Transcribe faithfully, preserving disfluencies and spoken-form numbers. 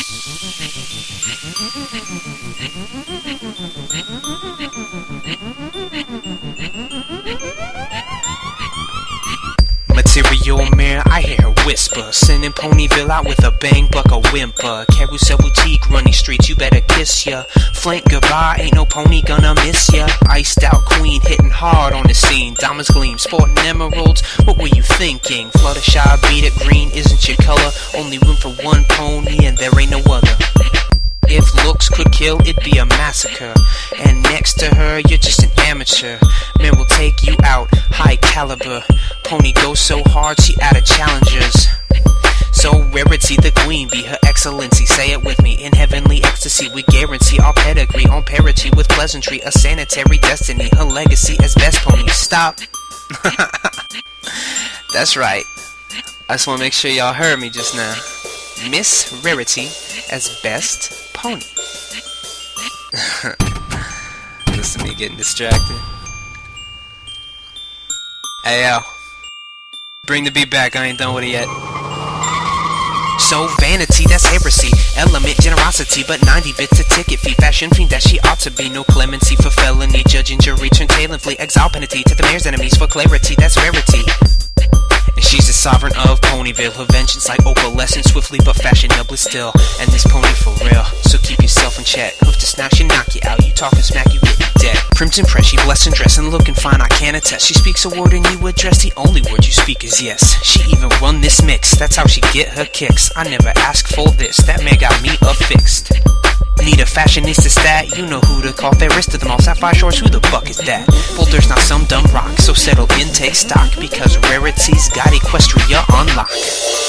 Material mirror, I hear her whisper, sending Ponyville out with a bang, buck a whimper. Carousel boutique, running streets, you better kiss ya. Flank goodbye, ain't no pony gonna miss ya. Iced out queen, hitting hard on the scene. Diamonds gleam, sporting emeralds, what were you thinking? Fluttershy, beat it green, isn't your color? Only room for one pony and there ain't no other. If looks could kill, it'd be a massacre. And next to her, you're just an amateur. Man will take you out, high caliber. Pony goes so hard, she out of challengers. So Rarity the queen, be her excellency. Say it with me, in heavenly ecstasy we guarantee our pedigree on parity with pleasantry. A sanitary destiny, her legacy as best pony. Stop. That's right. I just want to make sure y'all heard me just now. Miss Rarity as best pony. Listen to me getting distracted. Hey yo, bring the beat back, I ain't done with it yet. So vanity, that's heresy. Element, generosity, but ninety bits a ticket fee. Fashion fiend that she ought to be. No clemency for felony. Judge and jury turn tail and flee. Exile penalty to the mayor's enemies for clarity, that's rarity. And she's the sovereign of Ponyville. Her vengeance like opalescent, swiftly but fashionably still. And this pony for real, so keep yourself in check. Hoof to snap, she knock you out. You talking smack, you get dead. Crimson press, she blessed and dressed and looking fine, I can't attest. She speaks a word and you address, the only word you speak is yes. She even run this mix, that's how she get her kicks. I never asked for this, that man got me affixed. Need a fashionista stat, you know who to call. Fairest of them all, Sapphire Shores, who the fuck is that? Boulder's not some dumb rock, so settle in, take stock, because Rarity's got Equestria on lock.